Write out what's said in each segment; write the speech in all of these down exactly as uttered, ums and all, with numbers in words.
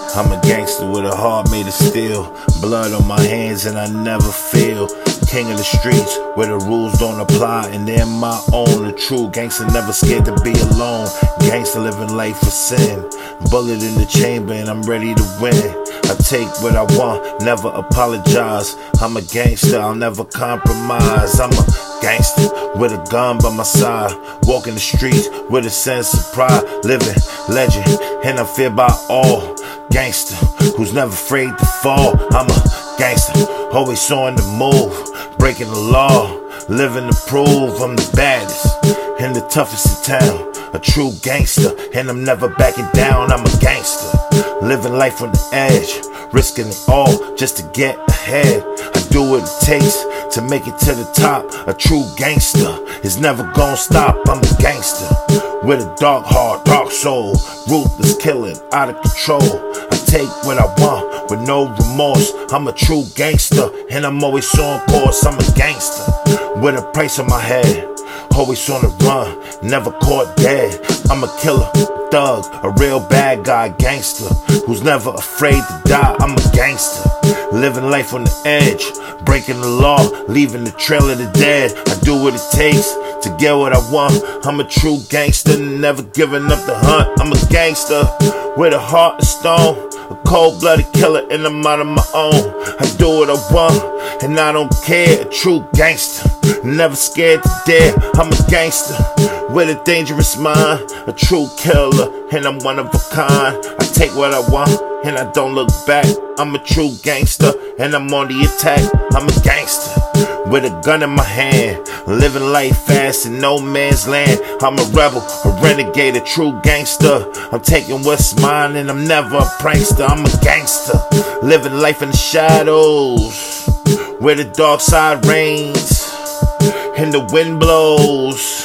I'm a gangster with a heart made of steel, blood on my hands and I never feel. King of the streets where the rules don't apply and they're my own. A true gangster never scared to be alone. Gangster living life for sin. Bullet in the chamber and I'm ready to win. I take what I want, never apologize. I'm a gangster, I'll never compromise. I'm a gangster with a gun by my side, walking the streets with a sense of pride. Living legend and I'm feared by all. Gangster who's never afraid to fall. I'm a gangster, always on the move, breaking the law, living to prove I'm the baddest and the toughest in town. A true gangster, and I'm never backing down. I'm a gangster, living life on the edge, risking it all just to get ahead. I do what it takes to make it to the top. A true gangster is never gonna stop. I'm a gangster with a dark heart, dark soul, ruthless killing, out of control. I take what I want with no remorse. I'm a true gangster and I'm always on course. I'm a gangster with a price on my head, always on the run, never caught dead. I'm a killer, thug, a real bad guy, gangster who's never afraid to die. I'm a gangster, living life on the edge, breaking the law, leaving the trail of the dead. I do what it takes to get what I want. I'm a true gangster, never giving up the hunt. I'm a gangster with a heart of stone, a cold-blooded killer and I'm out of my own. I do what I want and I don't care. A true gangster, never scared to dare. I'm a gangster with a dangerous mind, a true killer and I'm one of a kind. I take what I want and I don't look back. I'm a true gangster and I'm on the attack. I'm a gangster with a gun in my hand, living life fast in no man's land. I'm a rebel, a renegade, a true gangster. I'm taking what's mine and I'm never a prankster. I'm a gangster, living life in the shadows, where the dark side reigns and the wind blows,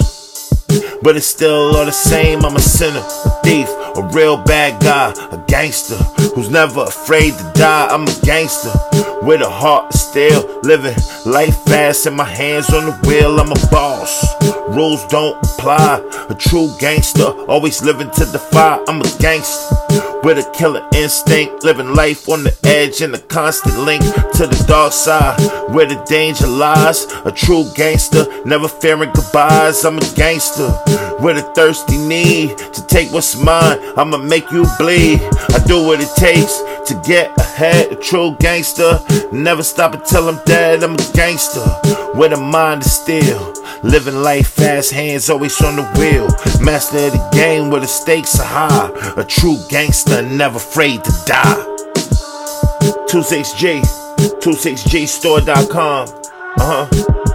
but it's still all the same. I'm a sinner, a thief, a real bad guy, a gangster who's never afraid to die. I'm a gangster with a heart of steel, living life fast and my hands on the wheel. I'm a boss, rules don't apply. A true gangster, always living to defy. I'm a gangster with a killer instinct, living life on the edge and a constant link to the dark side where the danger lies. A true gangster, never fearing goodbyes. I'm a gangster with a thirsty need to take what's mine. I'ma make you bleed. I do what it takes to get ahead. A true gangster, never stop until I'm dead. I'm a gangster with a mind of steel, living life fast, hands always on the wheel. Master of the game where the stakes are high. A true gangster, never afraid to die. twenty-six G, twenty-six G store dot com. Uh-huh.